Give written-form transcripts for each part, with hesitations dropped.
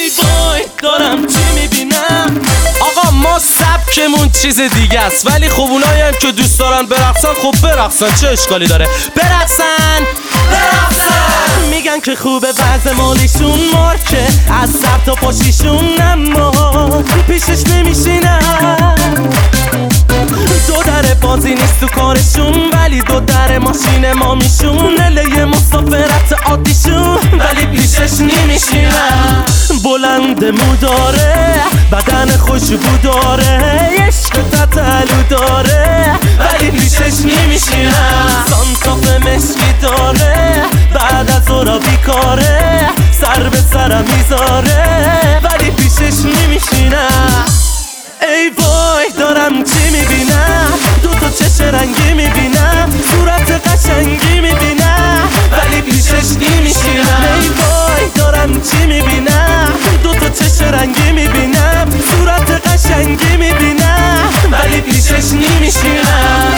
ای وای دارم چی میبینم. آقا ما سبکمون چیز دیگه است، ولی خب اونایی هم که دوست دارن برقصن خب برقصن، چه اشکالی داره؟ برقصن میگن که خوبه وضع مالیشون مارکه از سر تا پاشیشون، اما پیشش نمیشینم. دو در بازی نیست تو کارشون، ولی دو در ماشین ما میشون. اله مسافرت عادیشون، ولی پیشش نمیشینم. بلند مو داره، بدن خوشبو داره، عشق تتلو داره، ولی پیشش نمیشینم. سانتاف مشکی داره، بعد از اورا بیکاره، سر به سرم میذاره، ولی پیشش نمیشینم. ای وای دارم چی میبینم، دو تا چش رنگی میبینم، صورت قشنگی میبینم، ولی پیشش نمیشینم. ای وای دارم چی میبینم، دو تا چش رنگی میبینم، صورت قشنگی میبینم، ولی پیشش نمیشینم.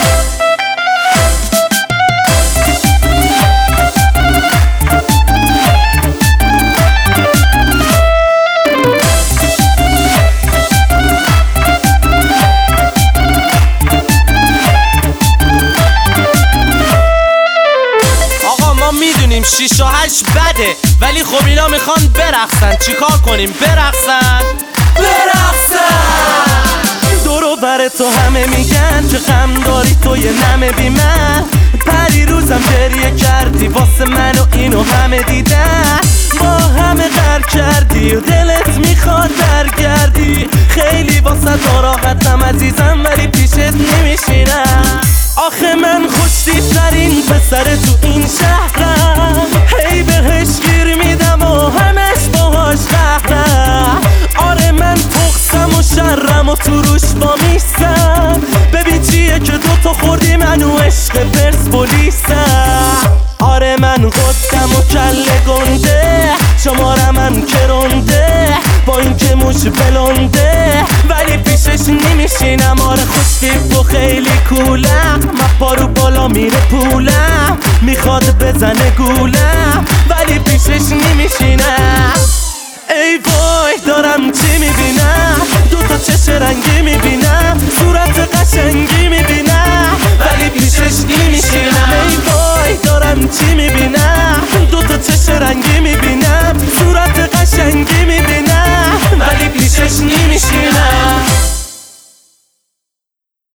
میدونیم 6 و 8 بده، ولی خب اینا میخوان برقصن، چیکار کنیم؟ برقصن دورو بر تو همه میگن که غم داری تو یه نمه بی من. پری روزم گریه کردی واسه من و اینو همه دیدن، با همه غر کردی و دلت میخواد برگردی. خیلی واسه ناراحتم عزیزم، ولی پیشت نمیشینم. آخه من خوشتیب‌ترین پسر تو این شهرم، هی بهش گیر میدم و همش باهاش قهرم. آره من تخصم و شرم و تو روش با میستم. ببین چیه که دوتا خوردی من و عشق پرسپولیسم. آره من قدم و کله گنده، شمارم هم کرنده، با این که موش بلنده، ولی پیشش نمیشینم. آره خوشتیب و خیلی کولم، مپا رو بالا میره پولم، میخواد بزنه گولم، ولی پیشش نمیشینم. ای وای دارم چی میبینم، دو تا چش رنگی میبینم، صورت قشنگی میبینم، ولی